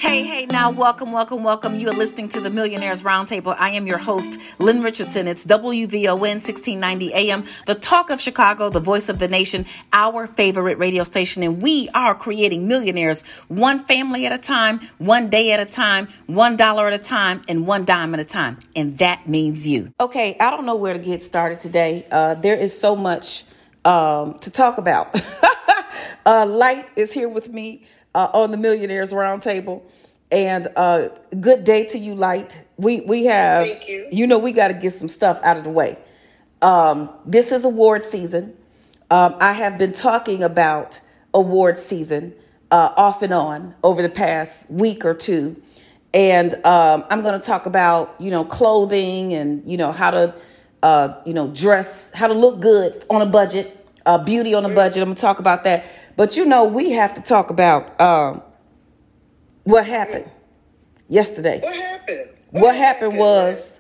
Hey, now welcome. You are listening to the Millionaires Roundtable. I am your host, Lynn Richardson. It's WVON 1690 AM, the talk of Chicago, the voice of the nation, our favorite radio station. And we are creating millionaires one family at a time, one day at a time, $1 at a time, and one dime at a time. And that means you. Okay, I don't know where to get started today. There is so much to talk about. Light is here with me on the Millionaires Roundtable. And good day to you, Light. We have, thank you. We got to get some stuff out of the way. This is award season. I have been talking about award season off and on over the past week or two. And I'm going to talk about, clothing and, how to, dress, how to look good on a budget, beauty on a budget. I'm going to talk about that. But, we have to talk about what happened yesterday. What happened was,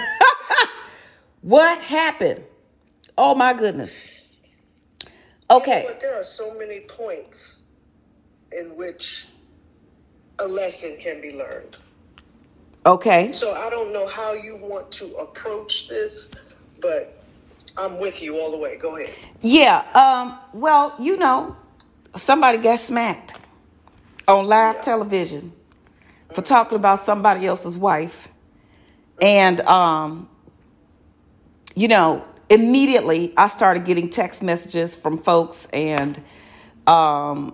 what happened? Oh, my goodness. Okay. But there are so many points in which a lesson can be learned. Okay. So I don't know how you want to approach this, but I'm with you all the way. Go ahead. Yeah. Well, somebody got smacked on live television for talking about somebody else's wife. And, immediately I started getting text messages from folks and phone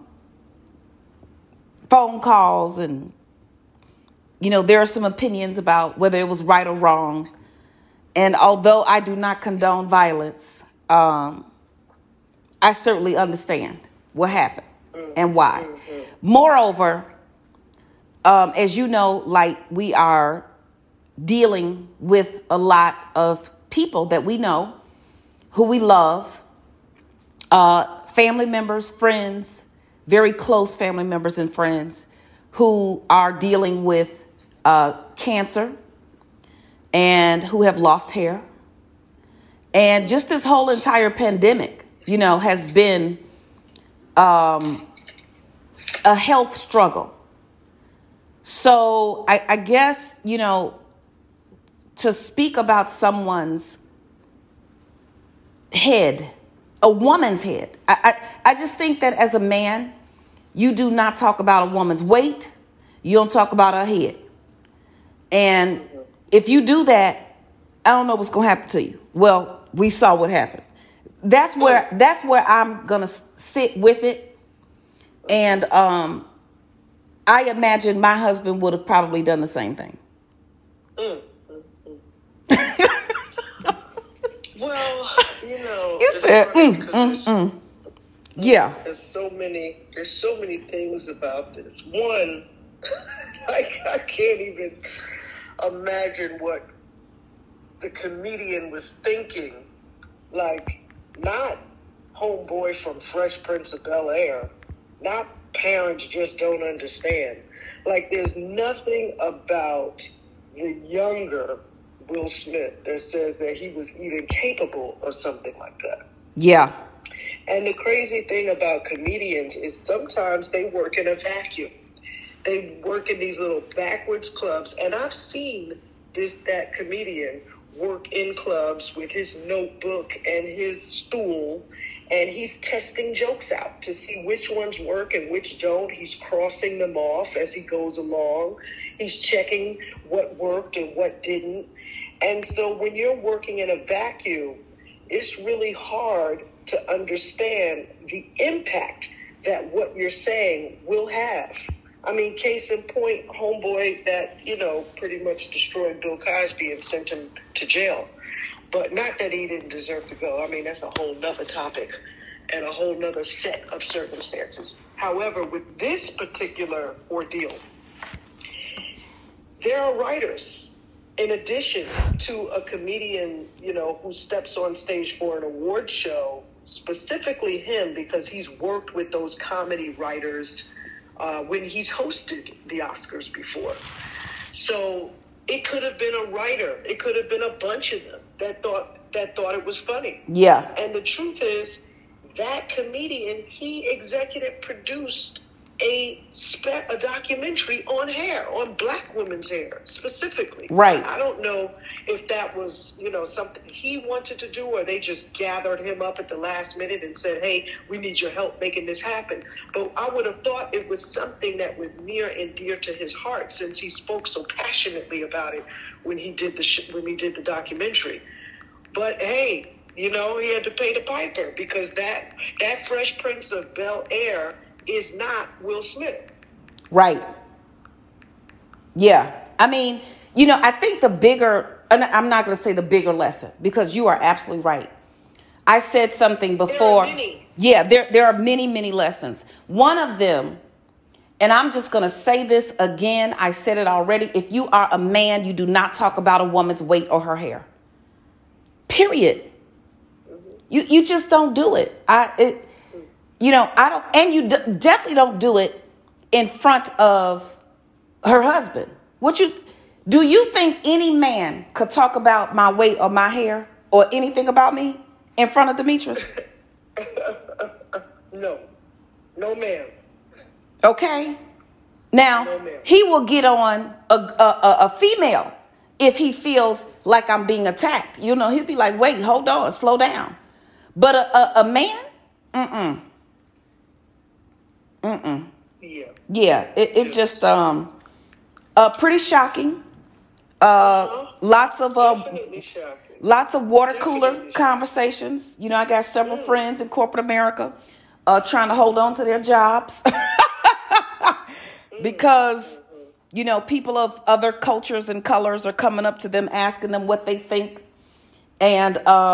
calls. And, there are some opinions about whether it was right or wrong. And although I do not condone violence, I certainly understand what happened and why. Mm-hmm. Moreover, as you know, we are dealing with a lot of people that we know, who we love, family members, friends, very close family members and friends who are dealing with cancer and who have lost hair. And just this whole entire pandemic, has been a health struggle. So I guess, to speak about someone's head, a woman's head, I just think that as a man, you do not talk about a woman's weight. You don't talk about her head. And if you do that, I don't know what's going to happen to you. Well, we saw what happened. That's where I'm going to sit with it. And I imagine my husband would have probably done the same thing. Well, you said, yeah. There's so many things about this. One, I can't even imagine what the comedian was thinking. Not homeboy from Fresh Prince of Bel-Air, not parents just don't understand. There's nothing about the younger Will Smith that says that he was even capable of something like that. Yeah. And the crazy thing about comedians is sometimes they work in a vacuum. They work in these little backwards clubs. And I've seen that comedian work in clubs with his notebook and his stool, and he's testing jokes out to see which ones work and which don't. He's crossing them off as he goes along. He's checking what worked and what didn't. And so when you're working in a vacuum, it's really hard to understand the impact that what you're saying will have. I mean, case in point, homeboy that, pretty much destroyed Bill Cosby and sent him to jail. But not that he didn't deserve to go. I mean, that's a whole nother topic and a whole nother set of circumstances. However, with this particular ordeal, there are writers, in addition to a comedian, who steps on stage for an award show, specifically him, because he's worked with those comedy writers when he's hosted the Oscars before. So it could have been a writer. It could have been a bunch of them that thought it was funny. Yeah. And the truth is, that comedian, he executive produced a documentary on hair, on black women's hair specifically. Right. I don't know if that was, something he wanted to do, or they just gathered him up at the last minute and said, hey, we need your help making this happen. But I would have thought it was something that was near and dear to his heart, since he spoke so passionately about it when he did the documentary. But hey, he had to pay the piper, because that Fresh Prince of Bel-Air is not Will Smith. Right. Yeah. I mean, I think I'm not going to say the bigger lesson, because you are absolutely right. I said something before. There are many. Yeah, there are many, many lessons. One of them, and I'm just going to say this again, I said it already. If you are a man, you do not talk about a woman's weight or her hair. Period. You just don't do it. I don't, and you definitely don't do it in front of her husband. Do you think any man could talk about my weight or my hair or anything about me in front of Demetrius? No, ma'am. Okay. Now, no, ma'am. He will get on a female if he feels like I'm being attacked. He'll be like, wait, hold on, slow down. But a man, Yeah, it's just pretty shocking. Lots of water cooler conversations. I got several friends in corporate America trying to hold on to their jobs because people of other cultures and colors are coming up to them, asking them what they think. And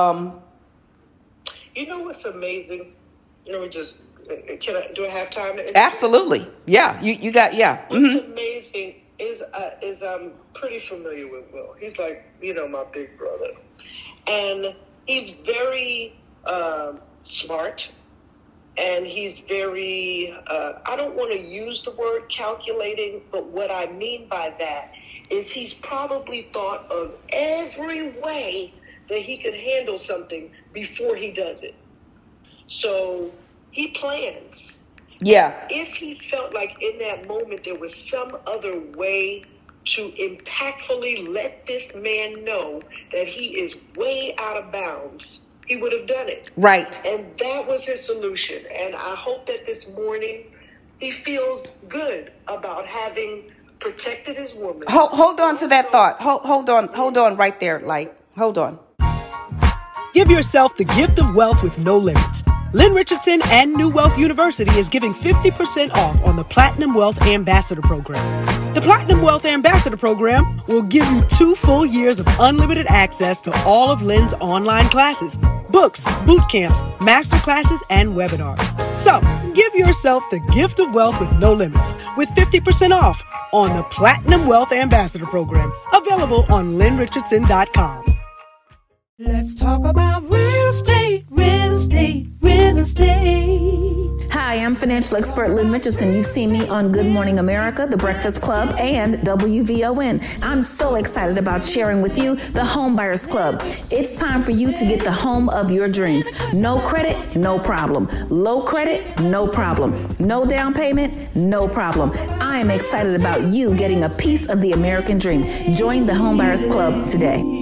what's amazing? Do I have time? Absolutely. Yeah. You got, yeah. What's amazing is I'm pretty familiar with Will. He's like, my big brother. And he's very smart. And he's very, I don't want to use the word calculating, but what I mean by that is he's probably thought of every way that he could handle something before he does it. So he plans. Yeah. If he felt like in that moment there was some other way to impactfully let this man know that he is way out of bounds, he would have done it. Right. And that was his solution. And I hope that this morning he feels good about having protected his woman. Hold on to that thought. Hold on right there. Hold on. Give yourself the gift of wealth with no limits. Lynn Richardson and New Wealth University is giving 50% off on the Platinum Wealth Ambassador Program. The Platinum Wealth Ambassador Program will give you 2 full years of unlimited access to all of Lynn's online classes, books, boot camps, master classes, and webinars. So, give yourself the gift of wealth with no limits with 50% off on the Platinum Wealth Ambassador Program, available on lynnrichardson.com. Let's talk about real estate, real estate, real estate. Hi, I'm financial expert Lynn Richardson. You've seen me on Good Morning America, The Breakfast Club, and WVON. I'm so excited about sharing with you the Home Buyers Club. It's time for you to get the home of your dreams. No credit, no problem. Low credit, no problem. No down payment, no problem. I am excited about you getting a piece of the American dream. Join the Home Buyers Club today.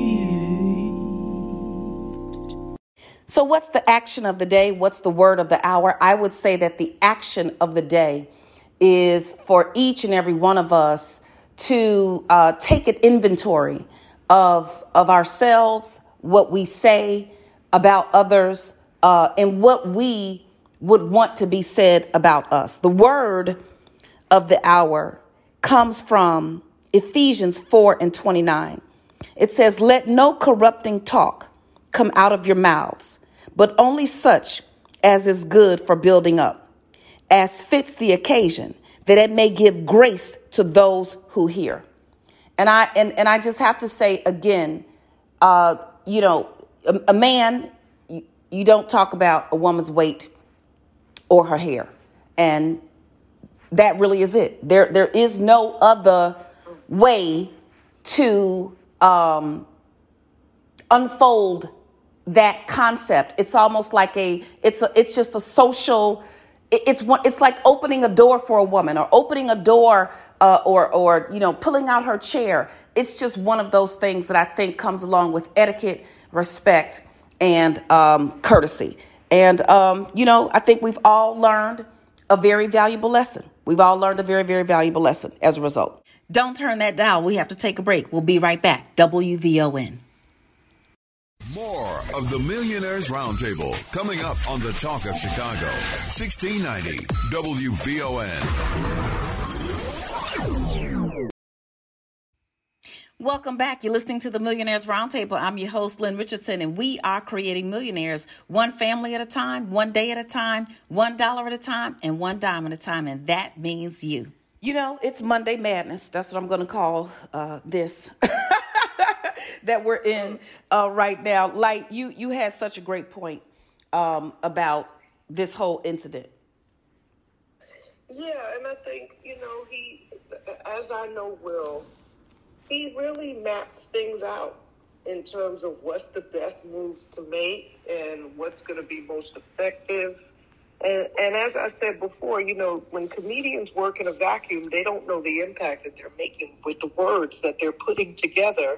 So what's the action of the day? What's the word of the hour? I would say that the action of the day is for each and every one of us to take an inventory of ourselves, what we say about others, and what we would want to be said about us. The word of the hour comes from Ephesians 4:29. It says, "Let no corrupting talk come out of your mouths, but only such as is good for building up, as fits the occasion, that it may give grace to those who hear." And I just have to say again, a man, you don't talk about a woman's weight or her hair, and that really is it. There is no other way to unfold that concept. It's almost like it's just a social it's like opening a door for a woman, or opening a door, or pulling out her chair. It's just one of those things that I think comes along with etiquette, respect, and courtesy. And I think we've all learned a very valuable lesson. We've all learned a very, very valuable lesson as a result. Don't turn that dial. We have to take a break. We'll be right back. WVON. More of the Millionaires Roundtable coming up on the Talk of Chicago, 1690 WVON. Welcome back. You're listening to the Millionaires Roundtable. I'm your host, Lynn Richardson, and we are creating millionaires one family at a time, one day at a time, $1 at a time, and one dime at a time. And that means you. It's Monday Madness. That's what I'm going to call this that we're in right now. Like you had such a great point about this whole incident. Yeah, and I think, he, as I know Will, he really maps things out in terms of what's the best moves to make and what's going to be most effective. And as I said before, when comedians work in a vacuum, they don't know the impact that they're making with the words that they're putting together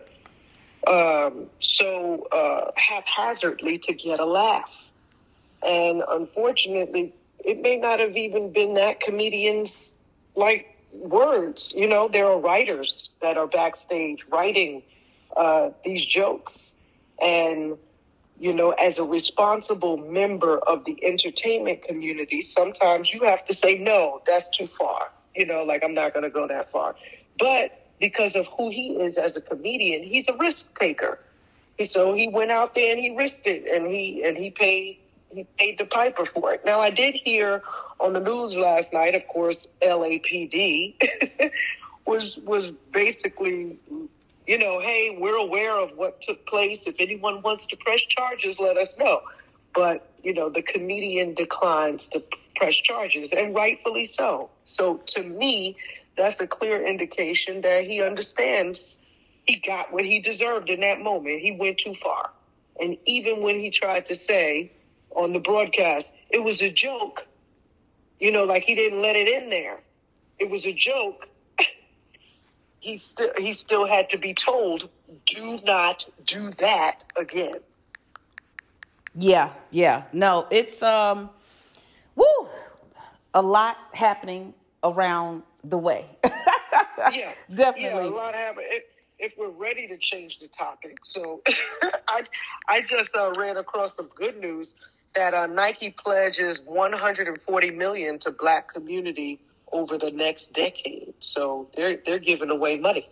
so haphazardly to get a laugh. And unfortunately, it may not have even been that comedian's words. There are writers that are backstage writing these jokes. And as a responsible member of the entertainment community, sometimes you have to say, no, that's too far. I'm not going to go that far. But because of who he is as a comedian, he's a risk taker. So he went out there and he risked it, and he paid the piper for it. Now, I did hear on the news last night, of course, LAPD was basically, hey, we're aware of what took place. If anyone wants to press charges, let us know. But, the comedian declines to press charges, and rightfully so. So to me, that's a clear indication that he understands he got what he deserved in that moment. He went too far. And even when he tried to say on the broadcast, it was a joke, he didn't let it in there. It was a joke. He still had to be told, do not do that again. Yeah. No, it's a lot happening around the way. Yeah, definitely. Yeah, a lot happening. If we're ready to change the topic, so I just ran across some good news that Nike pledges $140 million to Black community over the next decade. So they're giving away money.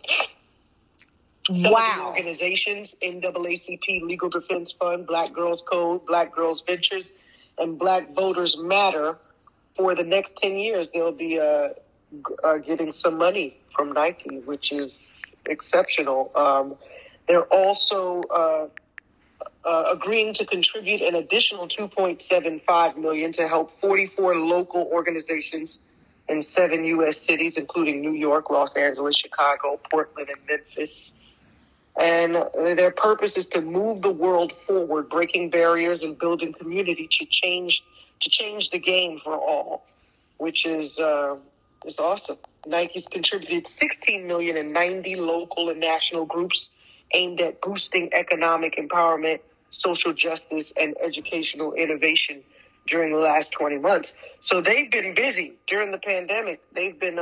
Some of the organizations, NAACP Legal Defense Fund, Black Girls Code, Black Girls Ventures, and Black Voters Matter, for the next 10 years, they'll be getting some money from Nike, which is exceptional. They're also agreeing to contribute an additional $2.75 million to help 44 local organizations in 7 U.S. cities, including New York, Los Angeles, Chicago, Portland, and Memphis. And their purpose is to move the world forward, breaking barriers and building community to change the game for all, which is awesome. Nike's contributed $16 million in 90 local and national groups aimed at boosting economic empowerment, social justice, and educational innovation during the last 20 months. So they've been busy during the pandemic. They've been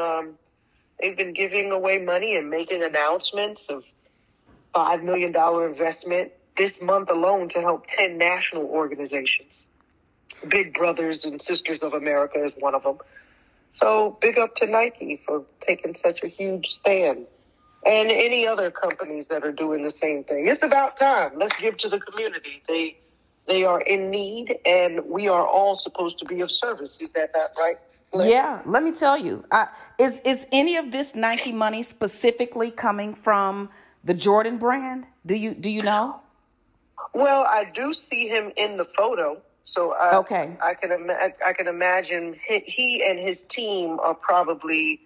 giving away money and making announcements of $5 million investment this month alone to help 10 national organizations. Big Brothers and Sisters of America is one of them. So big up to Nike for taking such a huge stand. And any other companies that are doing the same thing. It's about time. Let's give to the community. They are in need, and we are all supposed to be of service. Is that not right? Yeah, let me tell you. Is any of this Nike money specifically coming from the Jordan brand? Do you know? Well, I do see him in the photo. So okay. I can imagine he and his team are probably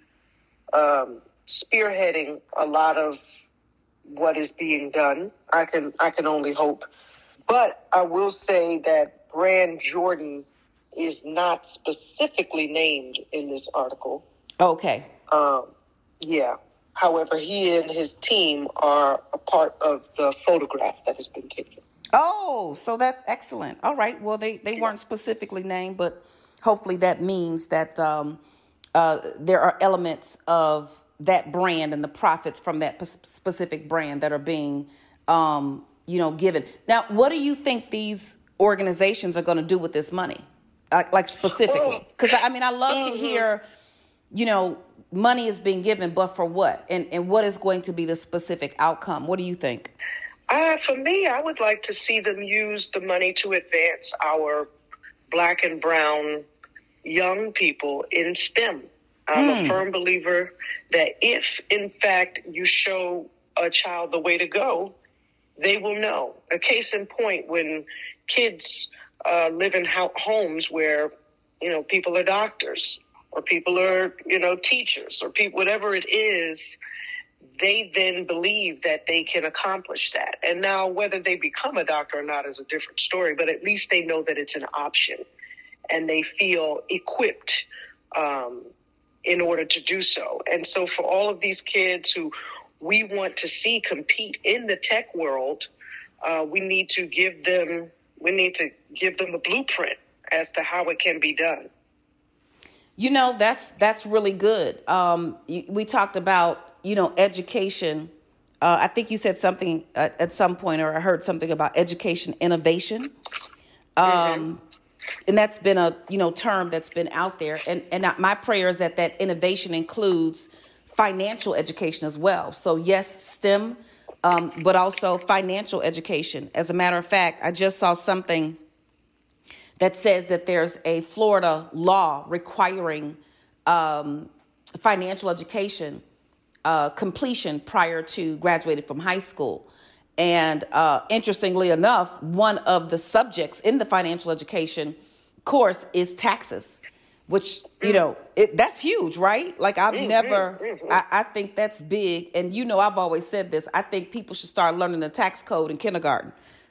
spearheading a lot of what is being done. I can only hope. But I will say that brand Jordan is not specifically named in this article. Okay. Yeah. However, he and his team are a part of the photograph that has been taken. Oh, so that's excellent. All right. Well, they weren't specifically named, but hopefully that means that there are elements of that brand and the profits from that specific brand that are being, given. Now, what do you think these organizations are going to do with this money? Like specifically? Because, I love to hear, money is being given, but for what? And what is going to be the specific outcome? What do you think? For me, I would like to see them use the money to advance our Black and brown young people in STEM. I'm a firm believer that if, in fact, you show a child the way to go, they will know. A case in point, when kids live in homes where, people are doctors or people are, teachers or people, whatever it is, they then believe that they can accomplish that. And now whether they become a doctor or not is a different story, but at least they know that it's an option and they feel equipped in order to do so. And so for all of these kids who we want to see compete in the tech world, we need to give them a blueprint as to how it can be done. That's really good. We talked about, education. I think you said something at some point, or I heard something about education innovation. And that's been a, term that's been out there. And my prayer is that innovation includes financial education as well. So yes, STEM, but also financial education. As a matter of fact, I just saw something that says that there's a Florida law requiring financial education completion prior to graduating from high school. And interestingly enough, one of the subjects in the financial education course is taxes, which, that's huge, right? Like I think that's big. And, I've always said this. I think people should start learning the tax code in kindergarten.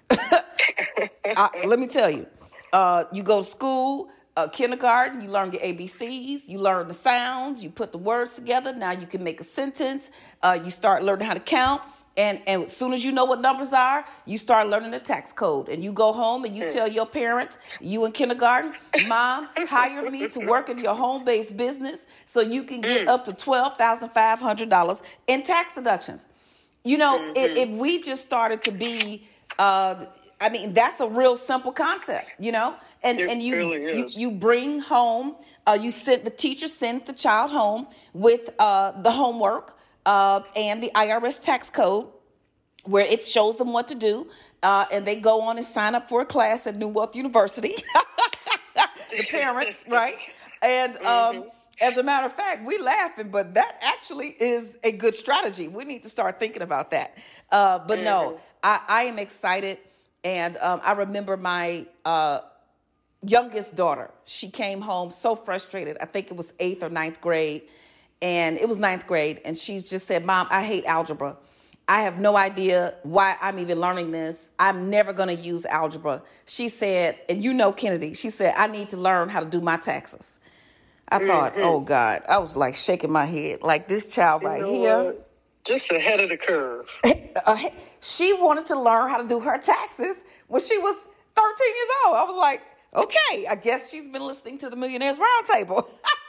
Let me tell you, you go to school, kindergarten, you learn your ABCs, you learn the sounds, you put the words together. Now you can make a sentence. You start learning how to count. And as soon as you know what numbers are, you start learning the tax code. And you go home and you tell your parents, you in kindergarten, Mom, hire me to work in your home-based business so you can get up to $12,500 in tax deductions. If we just started to be, that's a real simple concept, and you bring home, the teacher sends the child home with the homework and the IRS tax code, where it shows them what to do, and they go on and sign up for a class at New Wealth University. The parents, right? And as a matter of fact, we're laughing, but that actually is a good strategy. We need to start thinking about that. But no, I am excited. And I remember my youngest daughter. She came home so frustrated. I think it was 8th or 9th grade. And it was 9th grade. And she just said, Mom, I hate algebra. I have no idea why I'm even learning this. I'm never going to use algebra. She said, and Kennedy, she said, I need to learn how to do my taxes. I thought, oh, God. I was like shaking my head. Like this child right here. Just ahead of the curve. She wanted to learn how to do her taxes when she was 13 years old. I was like, okay, I guess she's been listening to the Millionaires Roundtable.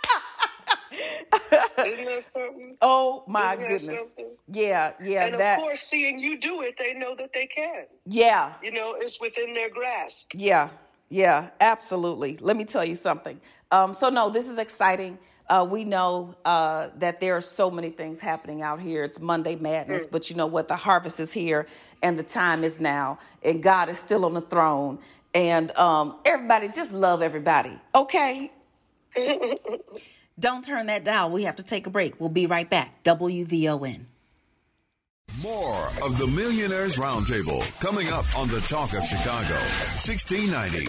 Isn't that something? Oh, my goodness. Yeah. And of course, seeing you do it, they know that they can. Yeah. It's within their grasp. Yeah, absolutely. Let me tell you something. So, no, this is exciting. We know that there are so many things happening out here. It's Monday Madness, but you know what? The harvest is here and the time is now. And God is still on the throne. And everybody, just love everybody. Okay? Don't turn that dial. We have to take a break. We'll be right back. WVON. More of the Millionaires Roundtable coming up on the Talk of Chicago. 1690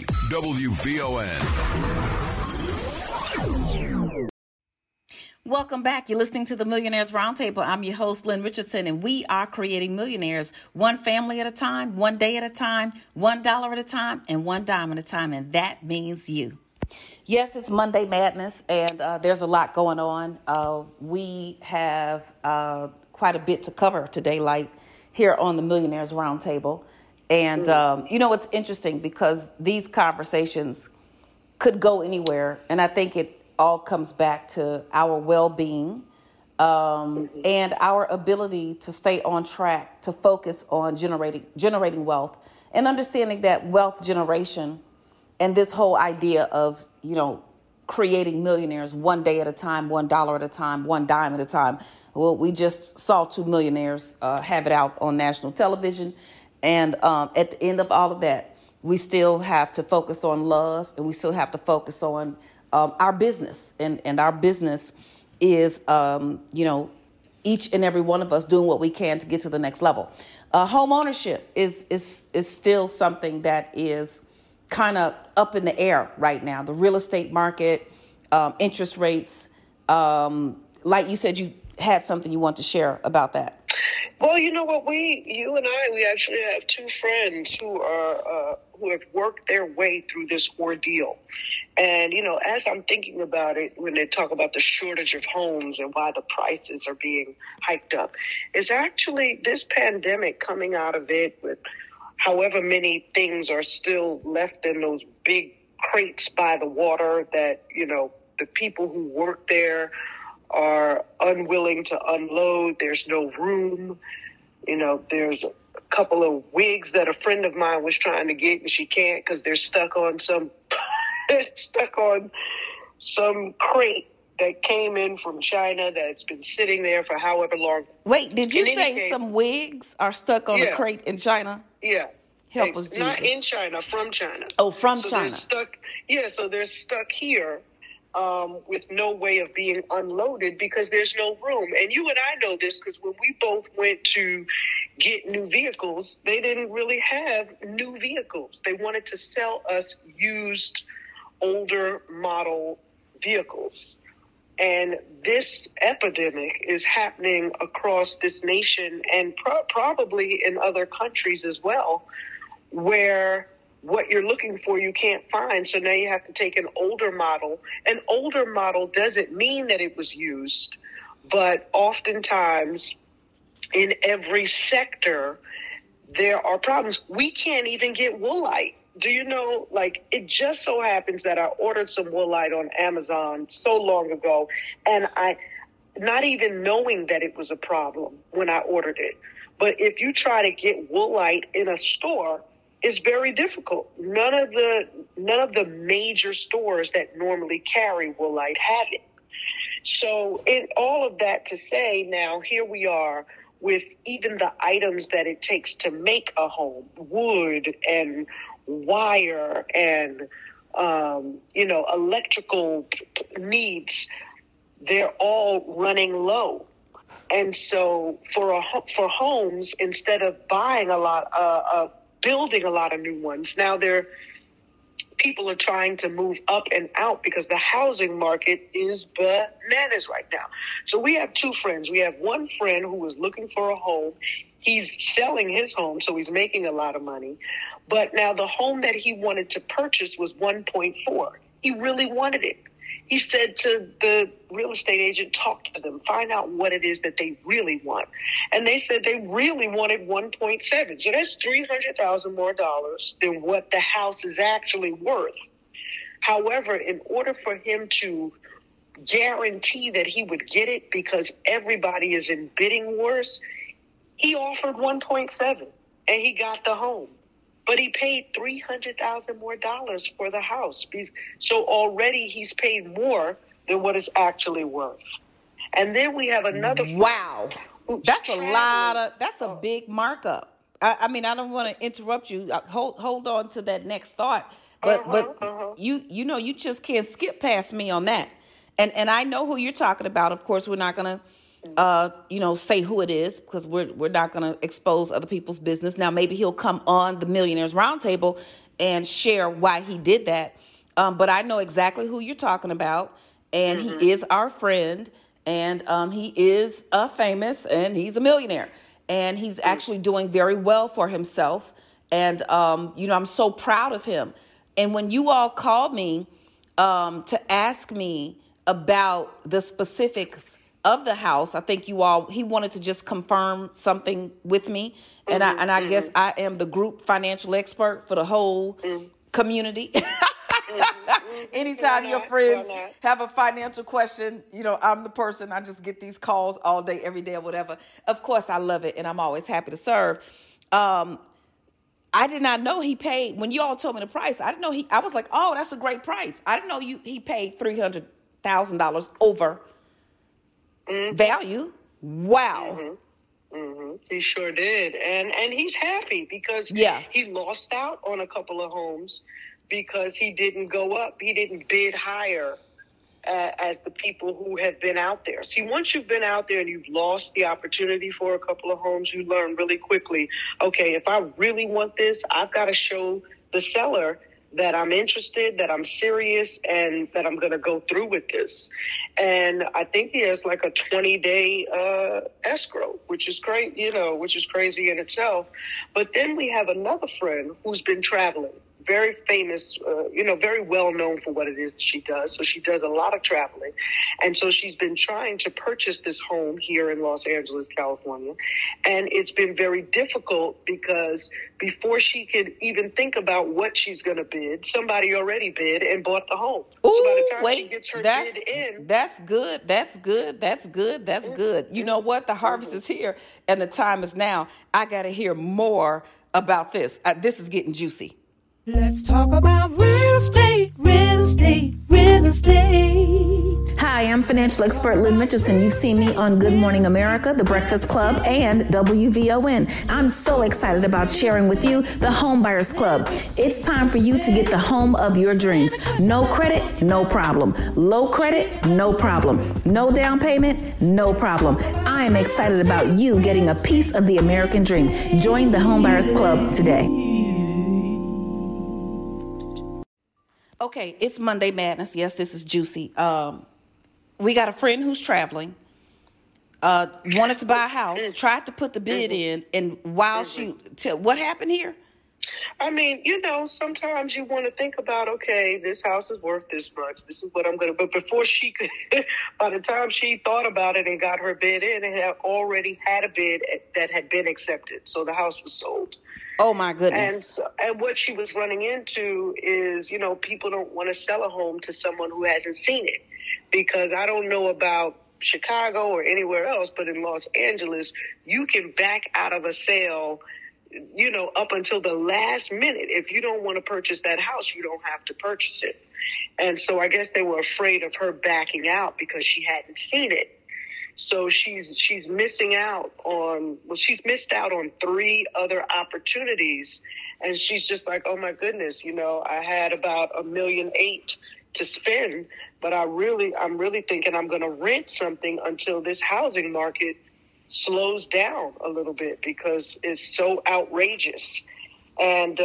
WVON. Welcome back. You're listening to the Millionaires Roundtable. I'm your host, Lynn Richardson, and we are creating millionaires one family at a time, one day at a time, $1 at a time, and $1 at a time. And that means you. Yes, it's Monday Madness, and there's a lot going on. We have quite a bit to cover today, like here on the Millionaires Roundtable. And, it's interesting because these conversations could go anywhere. And I think it all comes back to our well-being and our ability to stay on track, to focus on generating wealth and understanding that wealth generation and this whole idea of, creating millionaires one day at a time, $1 at a time, one dime at a time. Well, we just saw 2 millionaires have it out on national television. And at the end of all of that, we still have to focus on love, and we still have to focus on our business. And our business is, each and every one of us doing what we can to get to the next level. Home ownership is still something that is kind of up in the air right now. The real estate market, interest rates, like you said, you had something you want to share about that. Well, you know what, you and I, we actually have 2 friends who have worked their way through this ordeal. And, as I'm thinking about it, when they talk about the shortage of homes and why the prices are being hiked up, is actually this pandemic coming out of it with however many things are still left in those big crates by the water that, the people who work there are unwilling to unload. There's no room. There's a couple of wigs that a friend of mine was trying to get and she can't because they're stuck on some crate that came in from China that's been sitting there for however long. Wait, did you say some wigs are stuck on a crate in China? Yeah. Help us, Jesus. Not in China, from China. Oh, from China. So they're stuck here with no way of being unloaded because there's no room. And you and I know this because when we both went to get new vehicles, they didn't really have new vehicles. They wanted to sell us used, older model vehicles. And this epidemic is happening across this nation and probably in other countries as well, where what you're looking for you can't find. So now you have to take an older model. An older model doesn't mean that it was used, but oftentimes in every sector, there are problems. We can't even get Woolite. Do you know, it just so happens that I ordered some Woolite on Amazon so long ago, and I, not even knowing that it was a problem when I ordered it. But if you try to get Woolite in a store, it's very difficult. None of the major stores that normally carry Woolite have it. So all of that to say, now here we are with even the items that it takes to make a home, wood and wire and, electrical needs, they're all running low. And so for homes, instead of buying building a lot of new ones, now people are trying to move up and out because the housing market is bananas right now. So we have 2 friends. We have one friend who was looking for a home. He's selling his home, so he's making a lot of money. But now the home that he wanted to purchase was 1.4. He really wanted it. He said to the real estate agent, talk to them, find out what it is that they really want. And they said they really wanted 1.7. So that's $300,000 more than what the house is actually worth. However, in order for him to guarantee that he would get it because everybody is in bidding wars, he offered 1.7 and he got the home. But he paid $300,000 more for the house. So already he's paid more than what it's actually worth. And then we have another. Wow. That's a big markup. I mean, I don't want to interrupt you. Hold on to that next thought. But you just can't skip past me on that. And I know who you're talking about. Of course, we're not going to say who it is because we're not going to expose other people's business. Now, maybe he'll come on the Millionaires Roundtable and share why he did that. But I know exactly who you're talking about. And he is our friend. And he is famous and he's a millionaire. And he's actually doing very well for himself. And, I'm so proud of him. And when you all called me, to ask me about the specifics of the house. I think he wanted to just confirm something with me. And I guess I am the group financial expert for the whole community. Anytime your friends have a financial question, I'm the person. I just get these calls all day, every day or whatever. Of course, I love it, and I'm always happy to serve. I did not know he paid, when you all told me the price, I didn't know I was like, oh, that's a great price. I didn't know he paid $300,000 over value. Wow. He sure did. And he's happy because he lost out on a couple of homes because he didn't go up. He didn't bid higher as the people who have been out there. See, once you've been out there and you've lost the opportunity for a couple of homes, you learn really quickly, okay, if I really want this, I've got to show the seller that I'm interested, that I'm serious, and that I'm going to go through with this. And I think he has like a 20-day escrow, which is great, which is crazy in itself. But then we have another friend who's been traveling, very famous, very well known for what it is she does. So she does a lot of traveling. And so she's been trying to purchase this home here in Los Angeles, California. And it's been very difficult because before she could even think about what she's going to bid, somebody already bid and bought the home. Ooh, so by the time she gets her bid in. That's good. That's good. That's good. That's good. You know what? The harvest is here and the time is now. I got to hear more about this. This is getting juicy. Let's talk about real estate, real estate, real estate. Hi, I'm financial expert Lynn Richardson. You've seen me on Good Morning America, The Breakfast Club, and WVON. I'm so excited about sharing with you the Home Buyers Club. It's time for you to get the home of your dreams. No credit, no problem. Low credit, no problem. No down payment, no problem. I am excited about you getting a piece of the American dream. Join the Home Buyers Club today. Okay, it's Monday Madness. Yes, this is juicy. We got a friend who's traveling, wanted to buy a house, tried to put the bid in, and while what happened here? I mean, sometimes you want to think about, okay, this house is worth this much. This is what I'm going to, but before she could, by the time she thought about it and got her bid in, it had already had a bid that had been accepted. So the house was sold. Oh, my goodness. And what she was running into is, people don't want to sell a home to someone who hasn't seen it. Because I don't know about Chicago or anywhere else, but in Los Angeles, you can back out of a sale, up until the last minute. If you don't want to purchase that house, you don't have to purchase it. And so I guess they were afraid of her backing out because she hadn't seen it. So she's missing out she's missed out on 3 other opportunities. And she's just like, oh my goodness, I had about $1.8 million to spend, but I'm really thinking I'm going to rent something until this housing market slows down a little bit because it's so outrageous. And,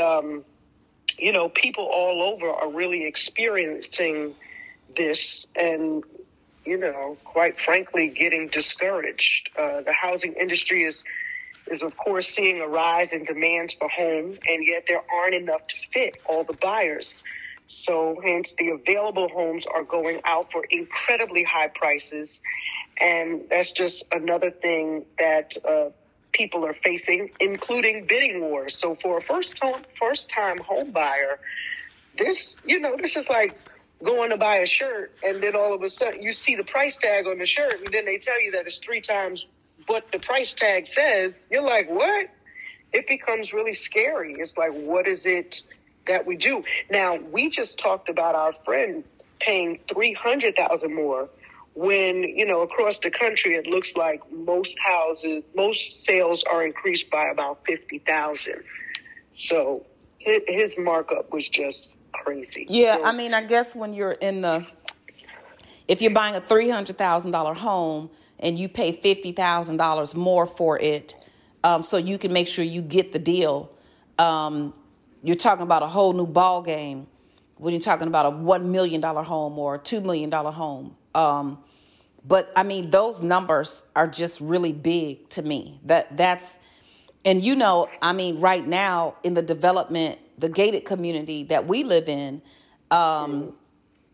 people all over are really experiencing this and, quite frankly, getting discouraged. The housing industry is of course seeing a rise in demands for homes, and yet there aren't enough to fit all the buyers. So hence the available homes are going out for incredibly high prices. And that's just another thing that people are facing, including bidding wars. So for a first-time home buyer, this is like going to buy a shirt, and then all of a sudden you see the price tag on the shirt, and then they tell you that it's 3 times what the price tag says. You're like, what? It becomes really scary. It's like, what is it that we do? Now, we just talked about our friend paying $300,000 more when, across the country, it looks like most sales are increased by about 50,000. So his markup was just crazy. Yeah. So, I mean, I guess when you're if you're buying a $300,000 home and you pay $50,000 more for it, so you can make sure you get the deal, you're talking about a whole new ball game when you're talking about a $1 million home or a $2 million home. But I mean, those numbers are just really big to me. And right now in the development, the gated community that we live in,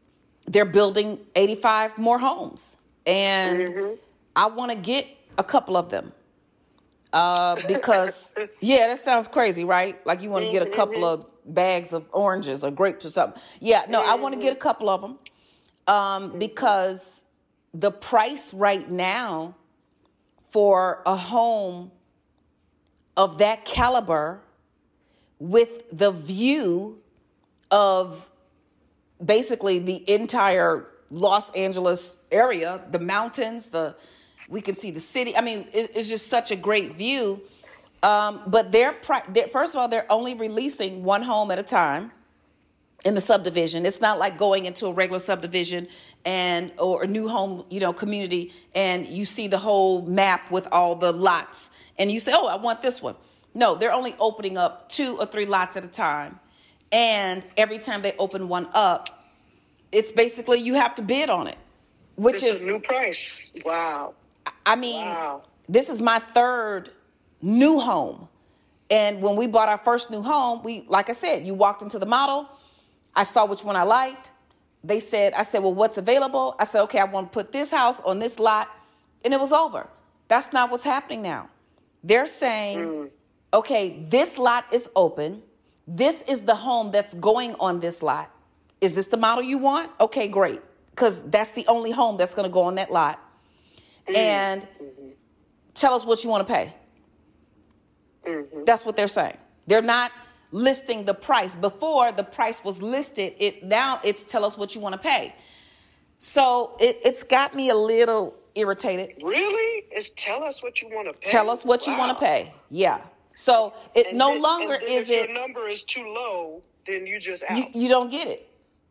they're building 85 more homes. And I want to get a couple of them. Because, yeah, that sounds crazy, right? Like you want to get a couple of bags of oranges or grapes or something. Yeah, no, I want to get a couple of them because the price right now for a home of that caliber with the view of basically the entire Los Angeles area, the mountains, we can see the city. I mean, it's just such a great view. But first of all, they're only releasing one home at a time in the subdivision. It's not like going into a regular subdivision or a new home, community, and you see the whole map with all the lots, and you say, "Oh, I want this one." No, they're only opening up 2 or 3 lots at a time, and every time they open one up, it's basically you have to bid on it, which is a new price. Wow. I mean, This is my 3rd new home. And when we bought our first new home, like I said, you walked into the model. I saw which one I liked. I said, well, what's available? I said, okay, I want to put this house on this lot. And it was over. That's not what's happening now. They're saying, okay, this lot is open. This is the home that's going on this lot. Is this the model you want? Okay, great. Because that's the only home that's going to go on that lot. And tell us what you want to pay. That's what they're saying. They're not listing the price. Before the price was listed, now it's tell us what you want to pay. So it's got me a little irritated. Really? It's tell us what you want to pay? Tell us what you want to pay. Yeah. So it no longer is it. If your number is too low, then you just out. You don't get it.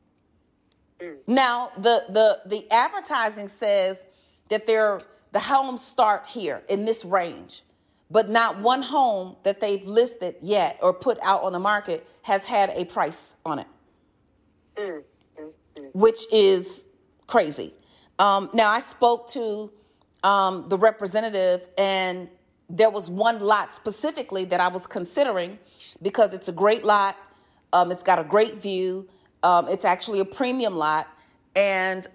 Now the advertising says that the homes start here in this range, but not one home that they've listed yet or put out on the market has had a price on it, which is crazy. Now I spoke to the representative, and there was one lot specifically that I was considering because it's a great lot. It's got a great view. It's actually a premium lot. And,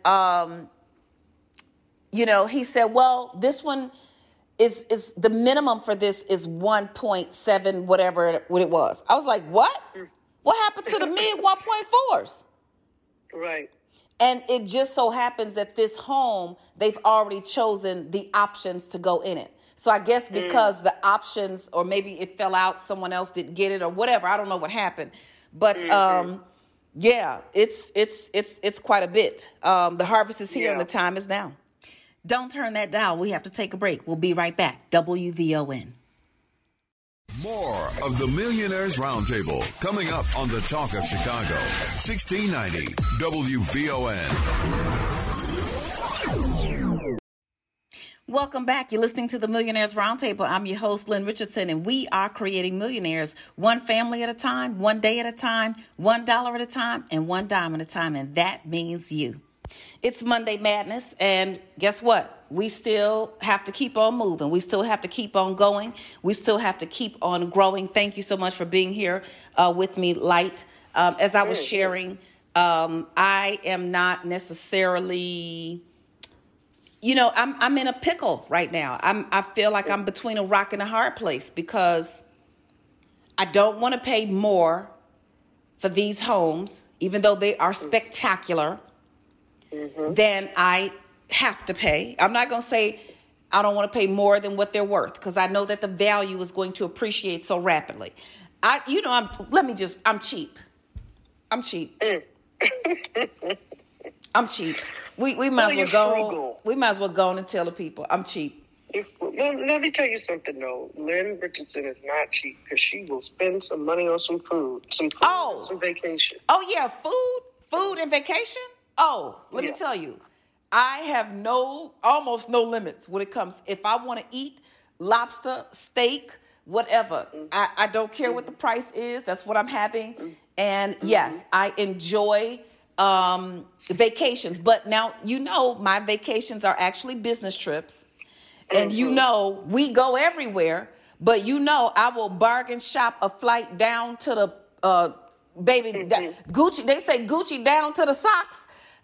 he said, well, this one is the minimum for this is 1.7, whatever what it was. I was like, what? What happened to the mid 1.4s? Right. And it just so happens that this home, they've already chosen the options to go in it. So I guess because the options, or maybe it fell out, someone else didn't get it or whatever. I don't know what happened. But, yeah, it's quite a bit. The harvest is here and the time is now. Don't turn that dial. We have to take a break. We'll be right back. WVON. More of the Millionaires Roundtable coming up on the Talk of Chicago. 1690 WVON. Welcome back. You're listening to the Millionaires Roundtable. I'm your host, Lynn Richardson, and we are creating millionaires one family at a time, one day at a time, $1 at a time, and one dime at a time. And that means you. It's Monday Madness, and guess what? We still have to keep on moving. We still have to keep on going. We still have to keep on growing. Thank you so much for being here with me, Light. As I was sharing, I am not necessarily... I'm in a pickle right now. I feel like I'm between a rock and a hard place because I don't want to pay more for these homes, even though they are spectacular, than I have to pay. I'm not going to say I don't want to pay more than what they're worth because I know that the value is going to appreciate so rapidly. I'm cheap. I'm cheap. I'm cheap. We might as well go. Frugal. We might as well go on and tell the people I'm cheap. Let me tell you something though. Lynn Richardson is not cheap because she will spend some money on some food, and some vacation. Oh yeah, food and vacation. Oh, let me tell you, I have almost no limits when it comes. If I want to eat lobster, steak, whatever, I don't care what the price is. That's what I'm having. And yes, I enjoy vacations. But now, my vacations are actually business trips. And we go everywhere. But I will bargain shop a flight down to the Gucci. They say Gucci down to the socks.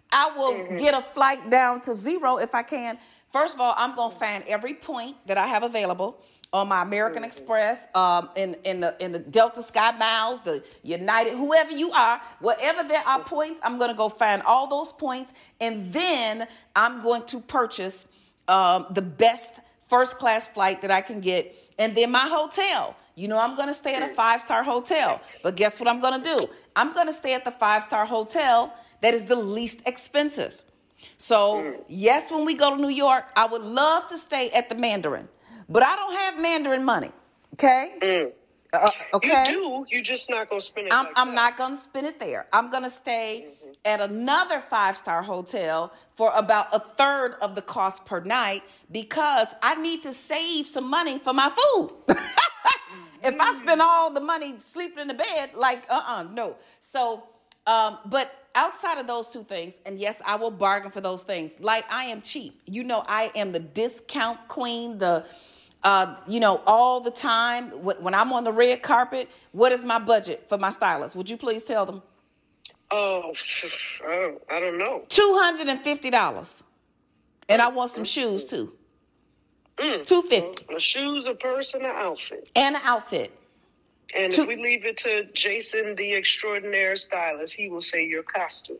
I will get a flight down to zero if I can. First of all, I'm going to find every point that I have available on my American Express, in the Delta Sky Miles, the United, whoever you are, wherever there are points, I'm going to go find all those points, and then I'm going to purchase the best first class flight that I can get, and then my hotel. You know, I'm going to stay at a 5-star hotel, but guess what I'm going to do? I'm going to stay at the 5-star hotel that is the least expensive. So yes, when we go to New York, I would love to stay at the Mandarin. But I don't have Mandarin money, okay? Okay. You do. You're just not going to spend it. I'm not going to spend it there. I'm going to stay at another 5-star hotel for about a third of the cost per night because I need to save some money for my food. If I spend all the money sleeping in the bed, no. So, but outside of those two things, and yes, I will bargain for those things. Like, I am cheap. You know, I am the discount queen, all the time. When I'm on the red carpet, what is my budget for my stylist? Would you please tell them? Oh, I don't know. $250. And I want some shoes too. $250. A shoes, a purse, and an outfit. And an outfit. And if we leave it to Jason, the extraordinaire stylist, he will say your costume.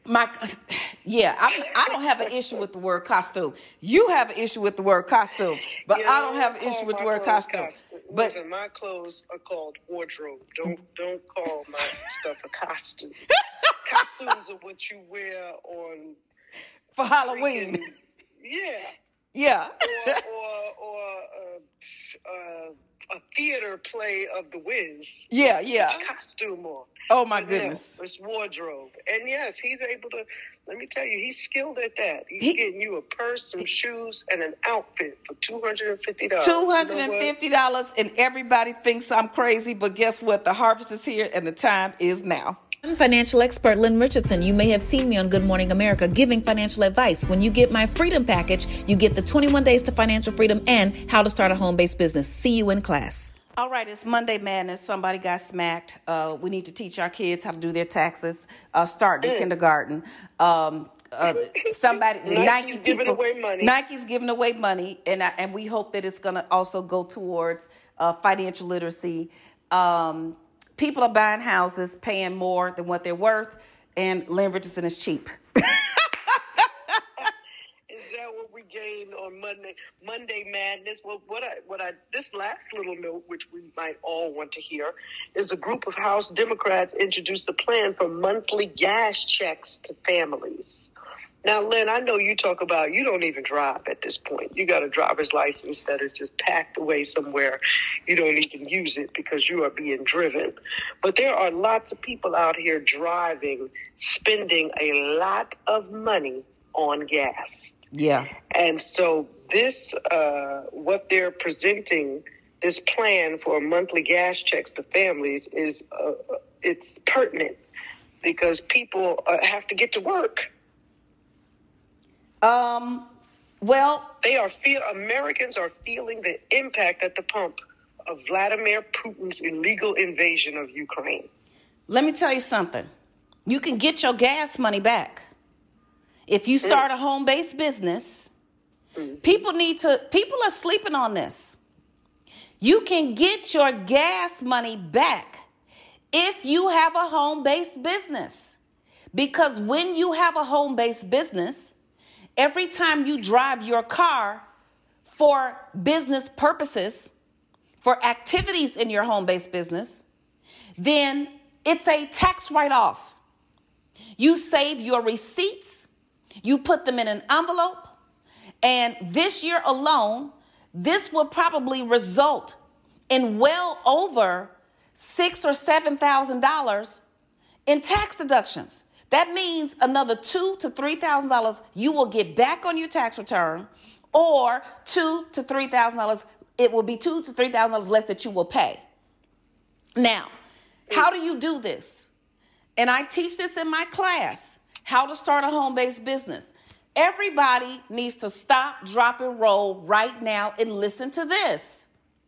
I don't have an issue with the word costume. You have an issue with the word costume, but I don't have an issue with the word costume. But listen, my clothes are called wardrobe. Don't call my stuff a costume. Costumes are what you wear on for Halloween. Yeah. Or a theater play of The Wiz. Yeah. Costume on. Oh, my goodness. No, it's wardrobe. And yes, he's able to, let me tell you, he's skilled at that. He's getting you a purse, some shoes, and an outfit for $250. $250, and everybody thinks I'm crazy, but guess what? The harvest is here, and the time is now. I'm financial expert Lynn Richardson. You may have seen me on Good Morning America giving financial advice. When you get my freedom package, you get the 21 days to financial freedom and how to start a home-based business. See you in class. All right, it's Monday Madness. Somebody got smacked. We need to teach our kids how to do their taxes, start the kindergarten. Nike's giving away money. Nike's giving away money, and we hope that it's going to also go towards financial literacy. People are buying houses, paying more than what they're worth, and Lynn Richardson is cheap. Is that what we gained on Monday Madness? Well, this last little note, which we might all want to hear, is a group of House Democrats introduced a plan for monthly gas checks to families. Now, Lynn, I know you talk about you don't even drive at this point. You got a driver's license that is just packed away somewhere. You don't even use it because you are being driven. But there are lots of people out here driving, spending a lot of money on gas. Yeah. And so this, what they're presenting, this plan for monthly gas checks to families is, it's pertinent because people have to get to work. Americans are feeling the impact at the pump of Vladimir Putin's illegal invasion of Ukraine. Let me tell you something. You can get your gas money back. If you start a home-based business, people are sleeping on this. You can get your gas money back if you have a home-based business. Because when you have a home-based business, every time you drive your car for business purposes, for activities in your home-based business, then it's a tax write-off. You save your receipts, you put them in an envelope, and this year alone, this will probably result in well over $6,000 or $7,000 in tax deductions. That means another $2,000 to $3,000 you will get back on your tax return, or $2,000 to $3,000. It will be $2,000 to $3,000 less that you will pay. Now, how do you do this? And I teach this in my class, how to start a home-based business. Everybody needs to stop, drop, and roll right now and listen to this.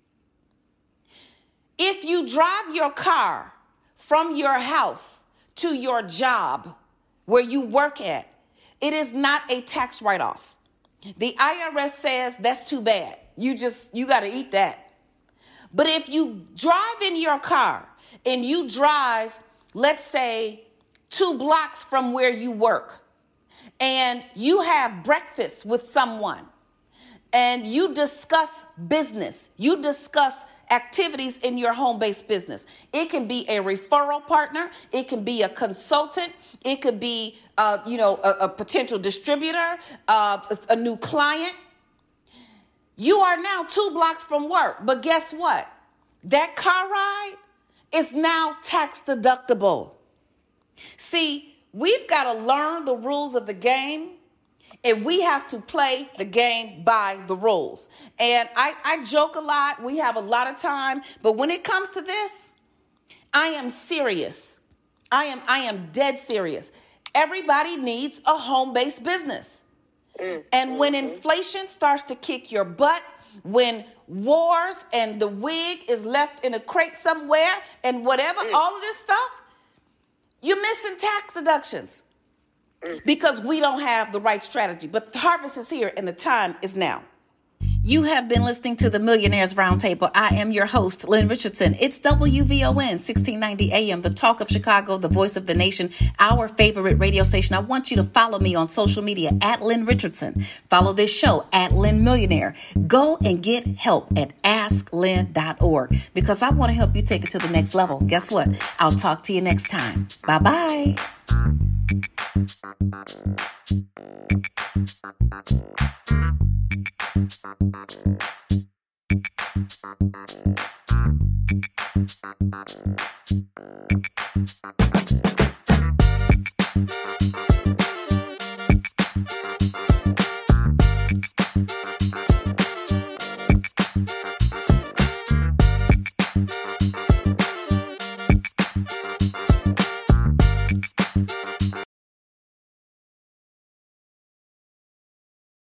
If you drive your car from your house to your job where you work at, It is not a tax write-off. The IRS says that's too bad. You got to eat that. But if you drive in your car and you drive, let's say, 2 blocks from where you work, and you have breakfast with someone, and you discuss business, you discuss activities in your home-based business. It can be a referral partner. It can be a consultant. It could be, a potential distributor, a new client. You are now 2 blocks from work, but guess what? That car ride is now tax deductible. See, we've got to learn the rules of the game, and we have to play the game by the rules. And I joke a lot. We have a lot of time, but when it comes to this, I am serious. I am dead serious. Everybody needs a home-based business. And when inflation starts to kick your butt, when wars and the wig is left in a crate somewhere and whatever, all of this stuff, you're missing tax deductions because we don't have the right strategy. But the harvest is here and the time is now. You have been listening to the Millionaires Roundtable. I am your host, Lynn Richardson. It's WVON 1690 AM, the talk of Chicago, the voice of the nation, our favorite radio station. I want you to follow me on social media at Lynn Richardson. Follow this show at Lynn Millionaire. Go and get help at asklynn.org because I want to help you take it to the next level. Guess what? I'll talk to you next time. Bye-bye.